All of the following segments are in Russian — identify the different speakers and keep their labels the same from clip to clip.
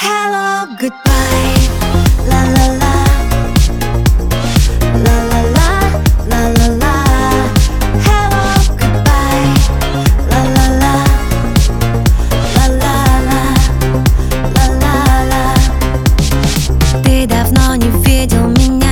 Speaker 1: Hello, goodbye, la la la, la la la, la la la. Hello, goodbye, la la la, la la la, la la la. Ты давно не видел меня,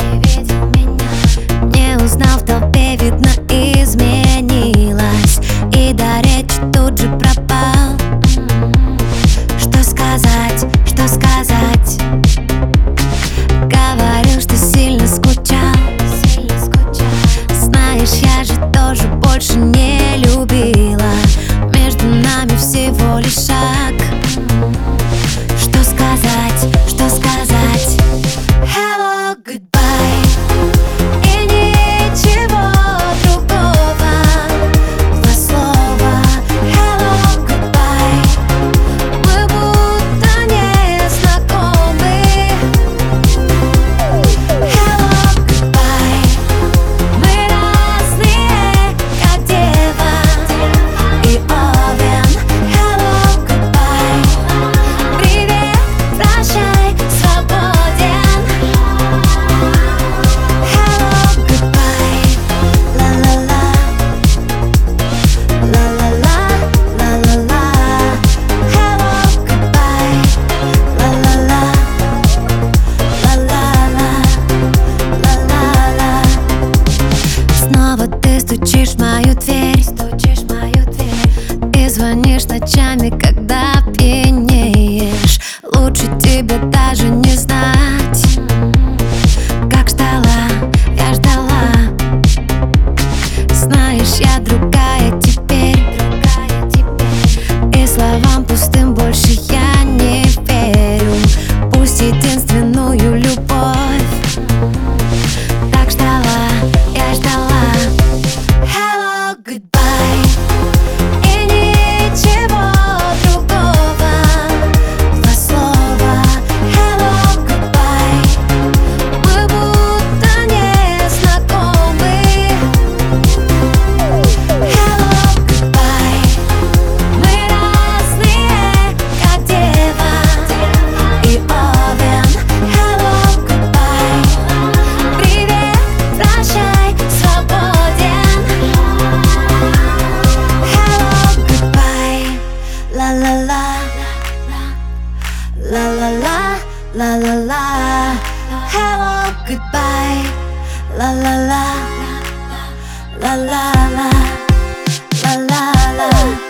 Speaker 1: не узнал в толпе, видно, изменилась, и до речи тут же пропал. Что сказать, что сказать? Говорил, что сильно скучал. Знаешь, я же тоже больше не любила. Между нами всего лишь шаг. Что сказать, что сказать? Hello, goodbye. И ничего другого. Два слова. Hello, goodbye. Мы будто не знакомы. Hello, goodbye. Мы разные, как дева и овен. Hello, goodbye. Привет, прощай, свободен. Hello, goodbye. Ла-ла-ла, ла-ла-ла, ла-ла-ла. Hello, goodbye. Ла-ла-ла, ла-ла-ла, ла-ла-ла. Снова ты стучишь в мою дверь, и звонишь ночами, когда пьянеешь. Лучше тебе даже не знать, как ждала, я ждала. Знаешь, я другая теперь, и словам пустым больше я не верю. Пусть единственную любовь так ждала, я ждала. Hello, goodbye. И ничего другого. Два слова. Hello, goodbye. Мы будто не знакомы. Hello, goodbye. Мы разные, как дева и овен. Hello, goodbye. Привет, прощай, свободен. Hello, goodbye. Ла-ла-ла, ла-ла-ла, ла-ла-ла. Hello, goodbye. Ла-ла-ла, ла-ла-ла, ла-ла-ла.